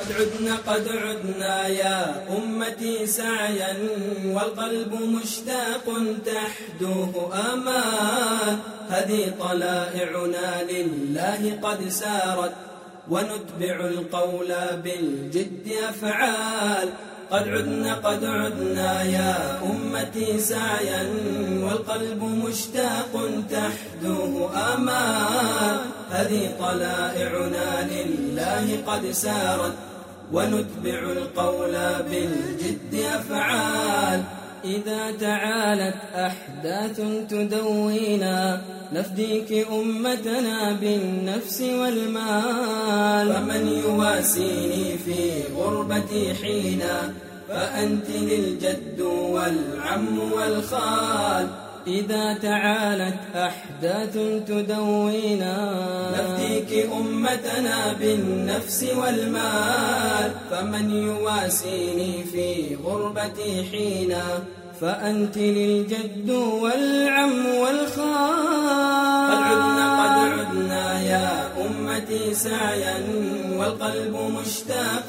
قد عدنا يا أمتي سعيا، والقلب مشتاق تحدوه آمال. هذه طلائعنا لله قد سارت، ونتبع القول بالجد أفعال. قد عدنا يا أمتي سعيا، والقلب مشتاق تحدوه آمال. هذه طلائعنا لله قد سارت، ونتبع القول بالجد أفعال. إذا تعالت أحداث تدوينا، نفديك أمتنا بالنفس والمال. فمن يواسيني في غربتي حينا، فأنت للجد والعم والخال. إذا تعالت أحداث تدوينا، نفديك أمتنا بالنفس والمال. فمن يواسيني في غربتي حينا، فأنت للجد والعم والخال. قد عدنا يا أمتي سعيا، والقلب مشتاق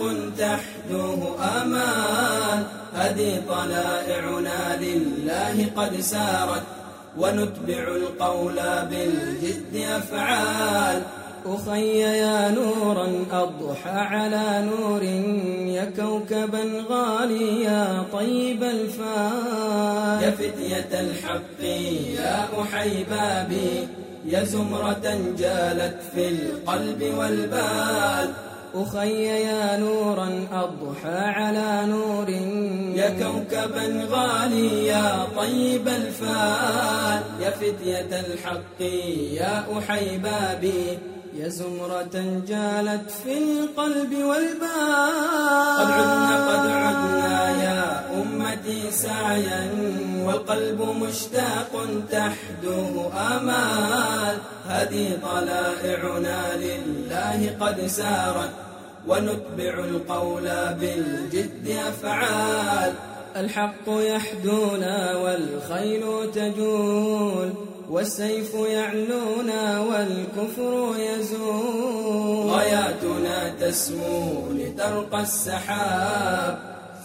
تحدوه آمال. هذه طلائعنا لله قد سارت، ونتبع القول بالجد أفعال. أخي يا نورا أضحى على نور، يا كوكبا غاليا طيب الفال. يا فتية الحق يا أحيبابي، يا زمرة جالت في القلب والبال. أخي يا نورا أضحى على نور، يا كوكبا غاليا طيب الفال. يا فتية الحق يا أحيبابي، يا زمرة جالت في القلب والبال. قد عدنا يا أمتي سعيا، والقلب مشتاق تحدوه آمال. هذه طلائعنا لله قد سارت، ونتبع القول بالجد أفعال. الحق يحدونا والخيل تجول، والسيف يعلونا والكفر يزول. غاياتنا تسمو لترقى السحاب،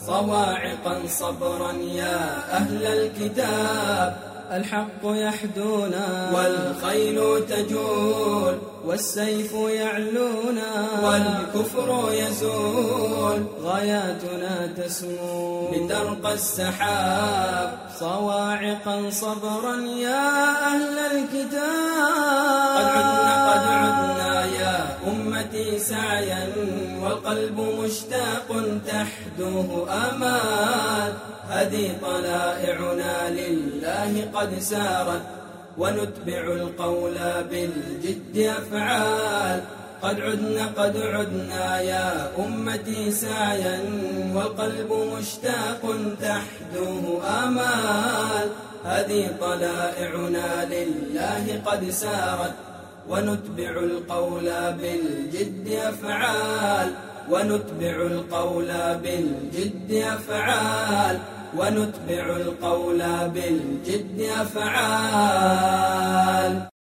صواعقا صبرا يا أهل الكتاب. الحق يحدونا والخيل تجول، والسيف يعلونا والكفر يزول. غاياتنا تسمو لترقى السحاب، صواعقا صبرا يا أهل الكتاب. قد عدنا يا أمتي سعيا، والقلب مشتاق تحدوه آمال. هذه طلائعنا لله قد سارت، ونتبع القول بالجد أفعال. قد عدنا يا أمتي سعيا، والقلب مشتاق تحدوه آمال. هذه طلائعنا لله قد سارت، ونتبع القول بالجد أفعال. ونتبع القول بالجد أفعال. ونتبع القول بالجد أفعال.